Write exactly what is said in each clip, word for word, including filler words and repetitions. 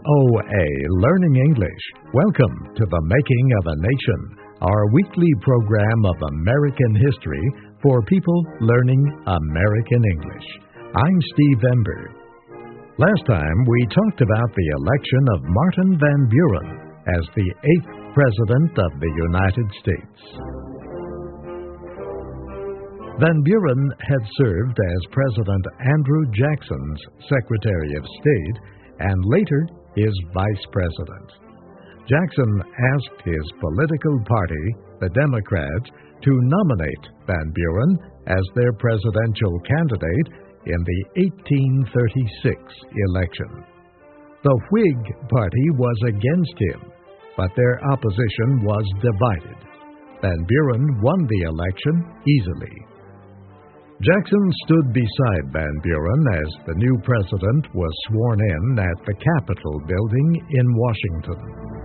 O A Learning English. Welcome to The Making of a Nation, our weekly program of American history for people learning American English. I'm Steve Ember. Last time we talked about the election of Martin Van Buren as the eighth President of the United States. Van Buren had served as President Andrew Jackson's Secretary of State and later his Vice President. Jackson asked his political party, the Democrats, to nominate Van Buren as their presidential candidate in the eighteen thirty-six election. The Whig Party was against him, but their opposition was divided. Van Buren won the election easily. Jackson stood beside Van Buren as the new president was sworn in at the Capitol building in Washington.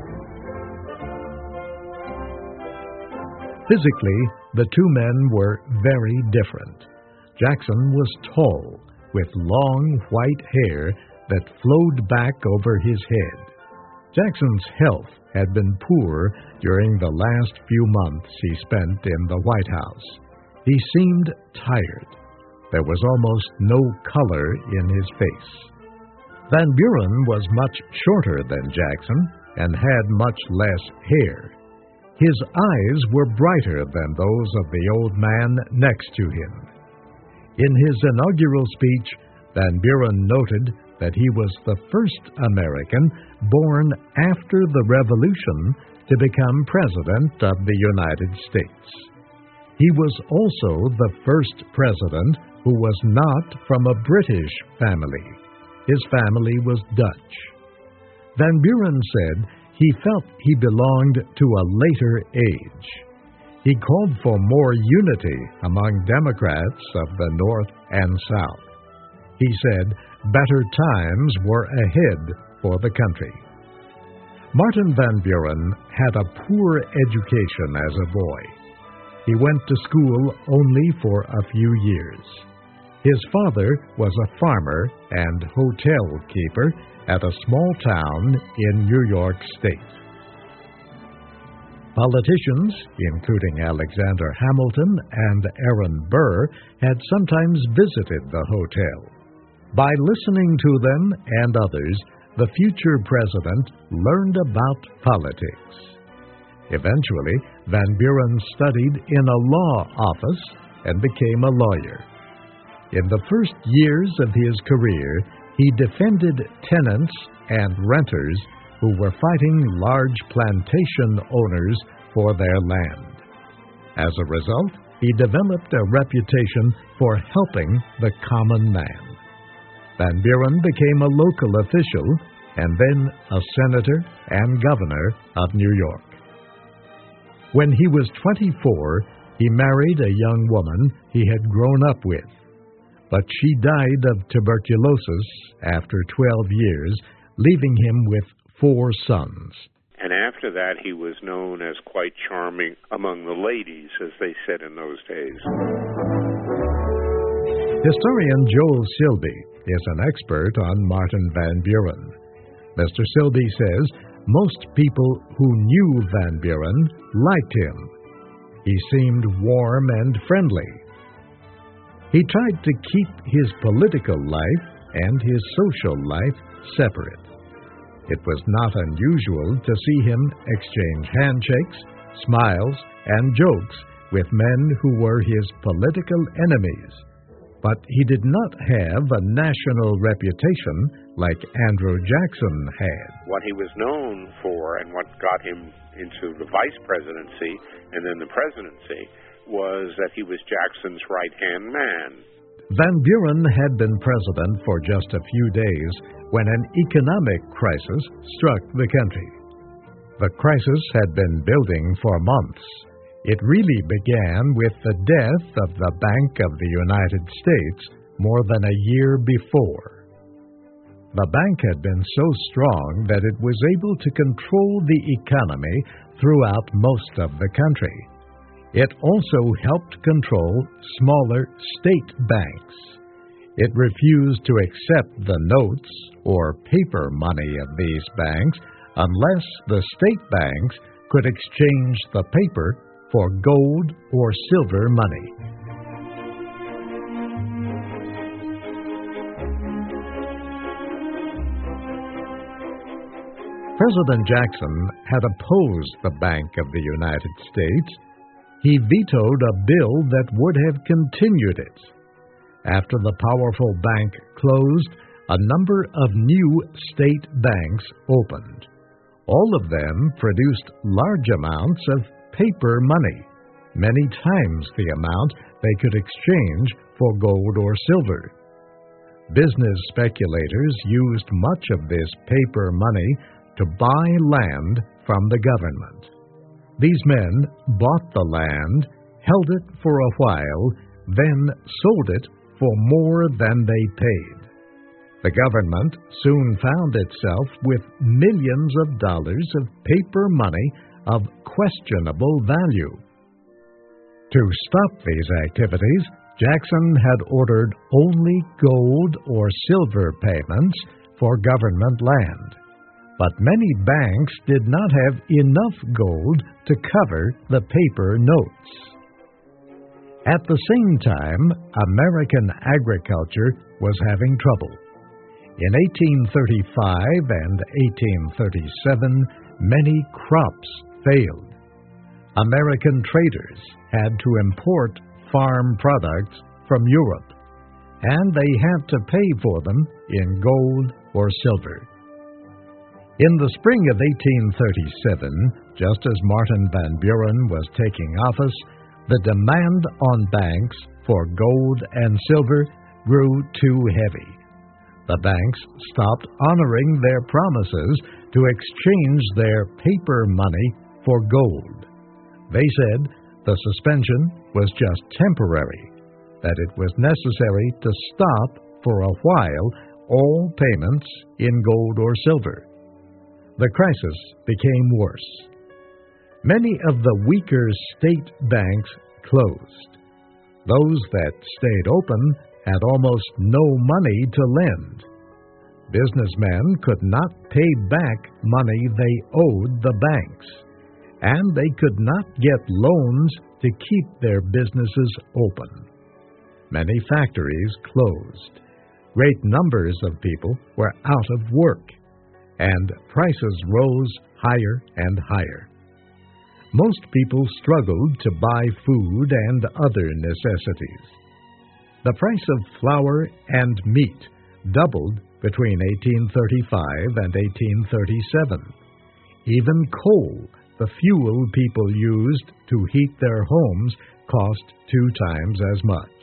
Physically, the two men were very different. Jackson was tall, with long white hair that flowed back over his head. Jackson's health had been poor during the last few months he spent in the White House. He seemed tired. There was almost no color in his face. Van Buren was much shorter than Jackson and had much less hair. His eyes were brighter than those of the old man next to him. In his inaugural speech, Van Buren noted that he was the first American born after the Revolution to become President of the United States. He was also the first president who was not from a British family. His family was Dutch. Van Buren said he felt he belonged to a later age. He called for more unity among Democrats of the North and South. He said better times were ahead for the country. Martin Van Buren had a poor education as a boy. He went to school only for a few years. His father was a farmer and hotel keeper at a small town in New York State. Politicians, including Alexander Hamilton and Aaron Burr, had sometimes visited the hotel. By listening to them and others, the future president learned about politics. Eventually, Van Buren studied in a law office and became a lawyer. In the first years of his career, he defended tenants and renters who were fighting large plantation owners for their land. As a result, he developed a reputation for helping the common man. Van Buren became a local official and then a senator and governor of New York. When he was twenty-four, he married a young woman he had grown up with. But she died of tuberculosis after twelve years, leaving him with four sons. And after that, he was known as quite charming among the ladies, as they said in those days. Historian Joel Silby is an expert on Martin Van Buren. Mister Silby says most people who knew Van Buren liked him. He seemed warm and friendly. He tried to keep his political life and his social life separate. It was not unusual to see him exchange handshakes, smiles, and jokes with men who were his political enemies. But he did not have a national reputation like Andrew Jackson had. What he was known for and what got him into the vice presidency and then the presidency was that he was Jackson's right-hand man. Van Buren had been president for just a few days when an economic crisis struck the country. The crisis had been building for months. It really began with the death of the Bank of the United States more than a year before. The bank had been so strong that it was able to control the economy throughout most of the country. It also helped control smaller state banks. It refused to accept the notes or paper money of these banks unless the state banks could exchange the paper for gold or silver money. President Jackson had opposed the Bank of the United States. He vetoed a bill that would have continued it. After the powerful bank closed, a number of new state banks opened. All of them produced large amounts of paper money, many times the amount they could exchange for gold or silver. Business speculators used much of this paper money to buy land from the government. These men bought the land, held it for a while, then sold it for more than they paid. The government soon found itself with millions of dollars of paper money of questionable value. To stop these activities, Jackson had ordered only gold or silver payments for government land. But many banks did not have enough gold to cover the paper notes. At the same time, American agriculture was having trouble. In eighteen thirty-five and eighteen thirty-seven, many crops failed. American traders had to import farm products from Europe, and they had to pay for them in gold or silver. In the spring of eighteen thirty-seven, just as Martin Van Buren was taking office, the demand on banks for gold and silver grew too heavy. The banks stopped honoring their promises to exchange their paper money for gold. They said the suspension was just temporary, that it was necessary to stop for a while all payments in gold or silver. The crisis became worse. Many of the weaker state banks closed. Those that stayed open had almost no money to lend. Businessmen could not pay back money they owed the banks, and they could not get loans to keep their businesses open. Many factories closed. Great numbers of people were out of work, and prices rose higher and higher. Most people struggled to buy food and other necessities. The price of flour and meat doubled between eighteen thirty-five and eighteen thirty-seven. Even coal, the fuel people used to heat their homes, cost two times as much.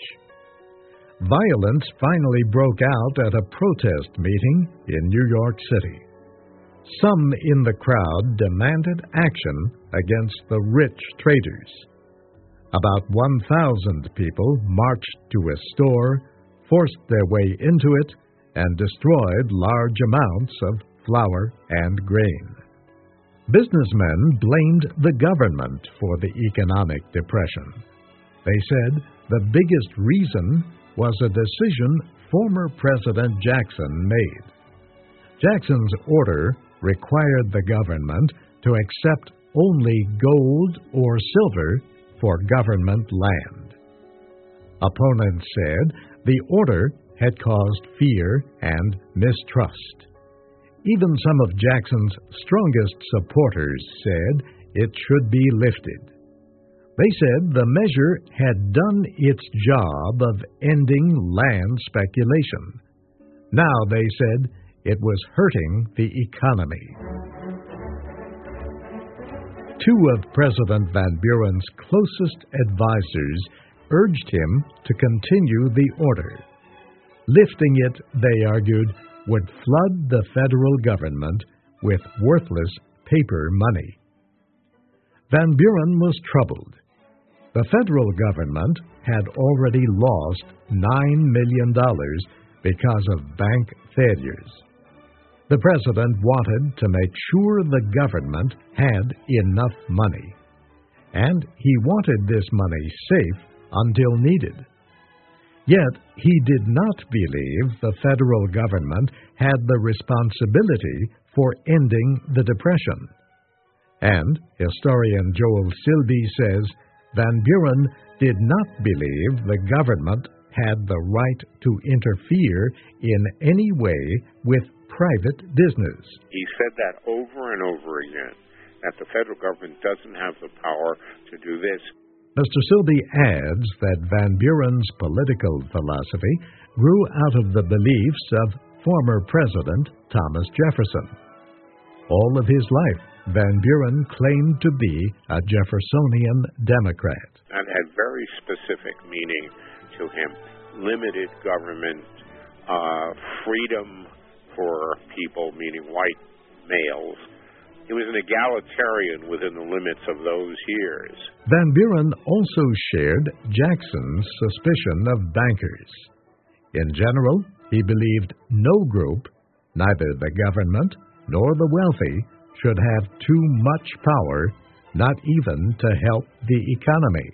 Violence finally broke out at a protest meeting in New York City. Some in the crowd demanded action against the rich traders. About one thousand people marched to a store, forced their way into it, and destroyed large amounts of flour and grain. Businessmen blamed the government for the economic depression. They said the biggest reason was a decision former President Jackson made. Jackson's order required the government to accept only gold or silver for government land. Opponents said the order had caused fear and mistrust. Even some of Jackson's strongest supporters said it should be lifted. They said the measure had done its job of ending land speculation. Now, they said, it was hurting the economy. Two of President Van Buren's closest advisers urged him to continue the order. Lifting it, they argued, would flood the federal government with worthless paper money. Van Buren was troubled. The federal government had already lost nine million dollars because of bank failures. The president wanted to make sure the government had enough money, and he wanted this money safe until needed. Yet he did not believe the federal government had the responsibility for ending the Depression. And historian Joel Silby says Van Buren did not believe the government had the right to interfere in any way with private business. He said that over and over again, that the federal government doesn't have the power to do this. Mister Silby adds that Van Buren's political philosophy grew out of the beliefs of former President Thomas Jefferson. All of his life, Van Buren claimed to be a Jeffersonian Democrat. And had very specific meaning to him. Limited government, uh, freedom for people, meaning white males. He was an egalitarian within the limits of those years. Van Buren also shared Jackson's suspicion of bankers. In general, he believed no group, neither the government nor the wealthy, should have too much power, not even to help the economy.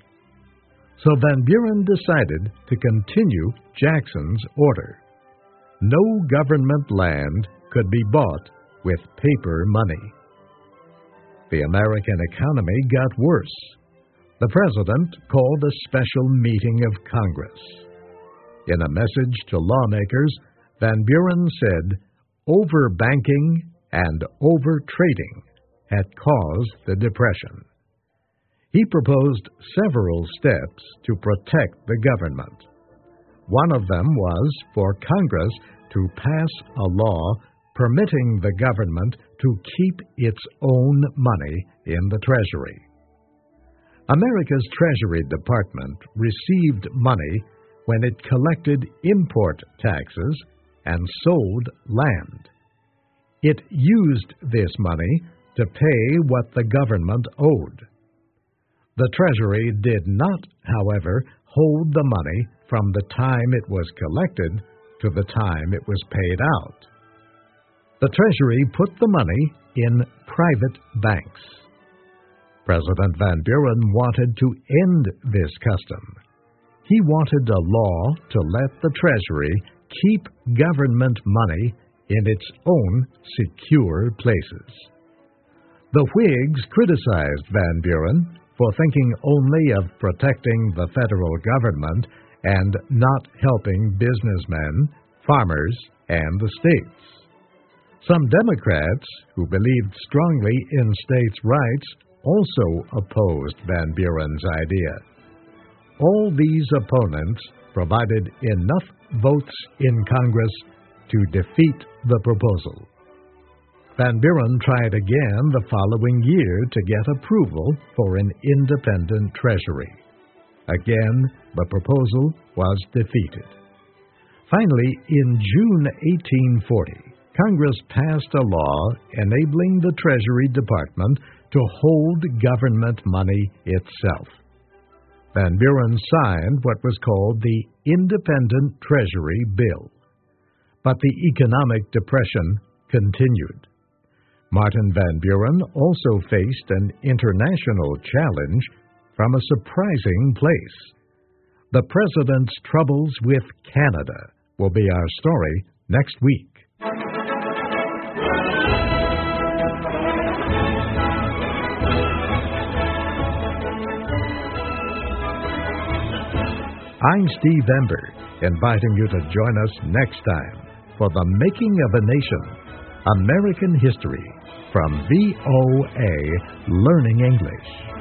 So Van Buren decided to continue Jackson's order. No government land could be bought with paper money. The American economy got worse. The president called a special meeting of Congress. In a message to lawmakers, Van Buren said, "Overbanking and overtrading had caused the Depression." He proposed several steps to protect the government. One of them was for Congress to pass a law permitting the government to keep its own money in the Treasury. America's Treasury Department received money when it collected import taxes and sold land. It used this money to pay what the government owed. The Treasury did not, however, hold the money from the time it was collected to the time it was paid out. The Treasury put the money in private banks. President Van Buren wanted to end this custom. He wanted a law to let the Treasury keep government money in its own secure places. The Whigs criticized Van Buren for thinking only of protecting the federal government and not helping businessmen, farmers, and the states. Some Democrats who believed strongly in states' rights also opposed Van Buren's idea. All these opponents provided enough votes in Congress to defeat the proposal. Van Buren tried again the following year to get approval for an independent treasury. Again, the proposal was defeated. Finally, in June eighteen forty, Congress passed a law enabling the Treasury Department to hold government money itself. Van Buren signed what was called the Independent Treasury Bill. But the economic depression continued. Martin Van Buren also faced an international challenge from a surprising place. The president's troubles with Canada will be our story next week. I'm Steve Ember, inviting you to join us next time for The Making of a Nation, American History, from V O A Learning English.